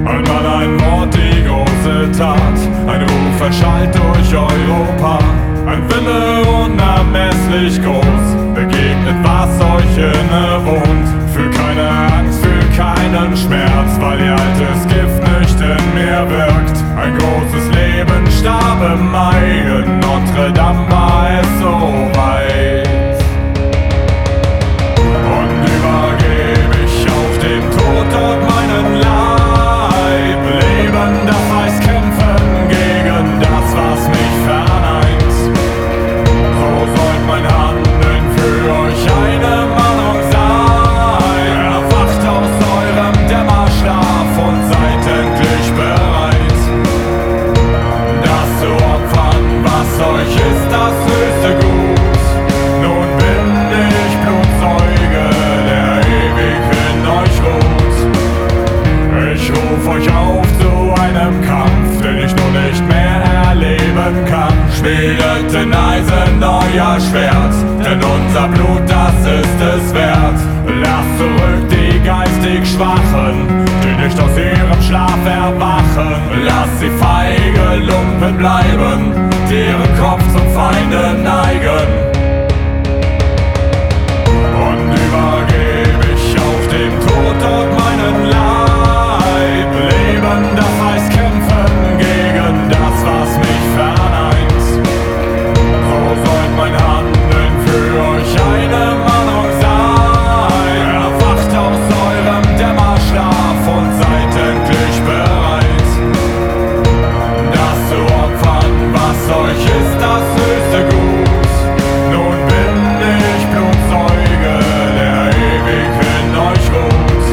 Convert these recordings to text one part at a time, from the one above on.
Ein Mann, ein Wort, die große Tat, ein Ruf erschallt durch Europa. Ein Wille unermesslich groß, begegnet, was euch innewohnt. Fühl keine Angst, fühl keinen Schmerz, weil ihr altes Gift nicht in mir wirkt. Ein großes Leben starb im Mai, in Notre Dame war es so weit. Und übergebe ich auf dem Tod dort meinen Leib. Leben, das heißt kämpfen gegen das, was mich verneint. So sollt mein Handeln für euch eine Mahnung sein. Erwacht aus eurem Dämmerschlaf und seid endlich bereit, das zu opfern, was euch ist, das höchste Gut. Nun bin ich Blutzeuge, der ewig in euch ruht. Ich ruf euch auf zu einem Kampf, den ich nun nicht mehr erleben kann. Schmiedet in Eisen euer Schwert, denn unser Blut, das ist es wert. Lasst zurück die geistig Schwachen, die nicht aus ihrem Schlaf erwachen. Lasst sie feige Lumpen bleiben, die ihren Kopf zum Feinde neigen. Und übergebe ich auf dem Tod dort meinen Leib. Leben, das heißt kämpfen gegen das, was mich verneint. So sollt mein Handeln für euch eine Mahnung sein. Erwacht aus eurem Dämmerschlaf und seid endlich bereit, das zu opfern, was euch ist, das höchste Gut. Nun bin ich Blutzeuge, der ewig in euch ruht.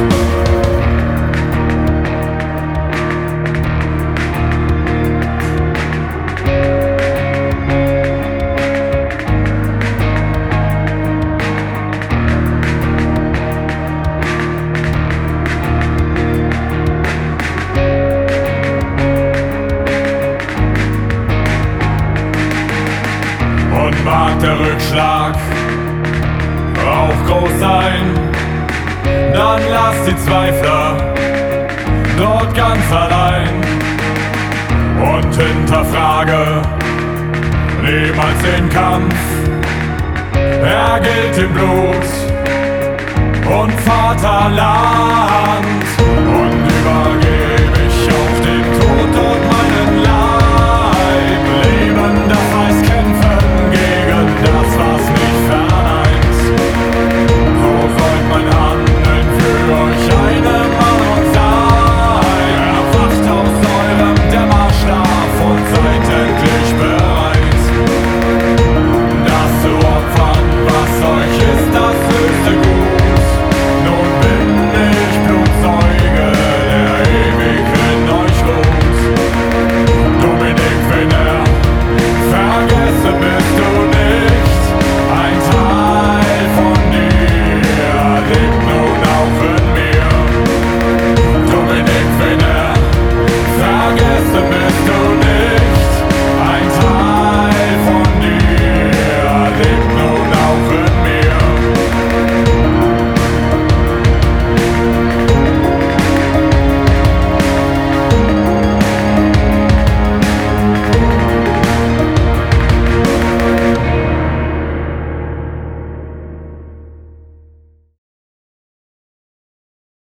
Und mag der Rückschlag auch groß sein, dann lasst die Zweifler dort ganz allein und hinterfrage niemals den Kampf. Er gilt im Blut und Vaterland und übergeht